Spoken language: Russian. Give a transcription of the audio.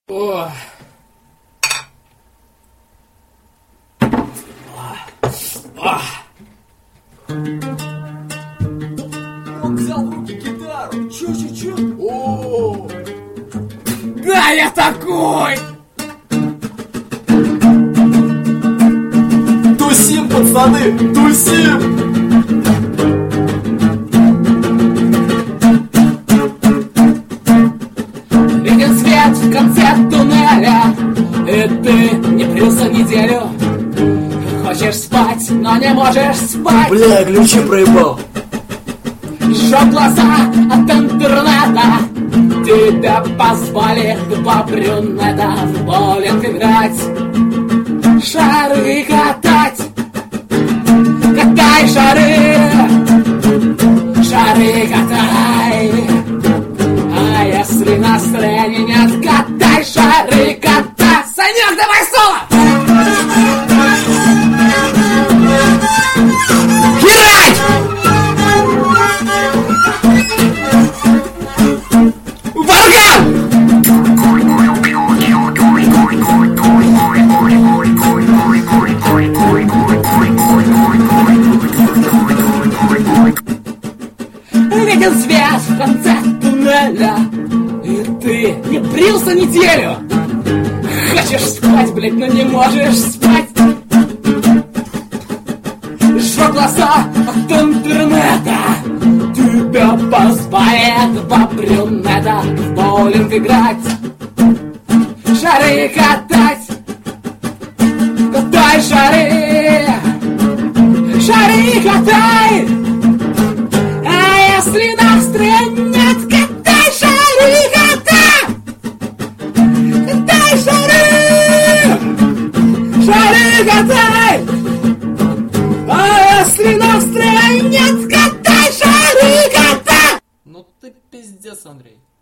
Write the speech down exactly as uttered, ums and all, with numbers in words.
Ох. Ах. Он взял в руки гитару. Чё, чё, чё? О. Да, я такой! Тусим, пацаны, тусим! Виден свет в конце туннеля, и ты не брился неделю. Хочешь спать, но не можешь спать. Бля, ключи проебал. Жжёт глаза от интернета. Тебя позвали два брюнета в боулинг играть, шары катать. Катай шары, шары катай. А если настроения нет, катай шары, катай. Санек, давай соло! Херать! Варган! Виден свет в конце туннеля, и ты не брился неделю. Хочешь спать, блядь, но не можешь спать. Жжёт глаза от интернета. Тебя позволяет два брюнета в боулинг играть, шары катать. Катай шары, шары катай. А если настроения нет, катай шары, катай. Катай шары, шары катай. А если настроения нет, катай шары, катай. Ну ты пиздец, Андрей.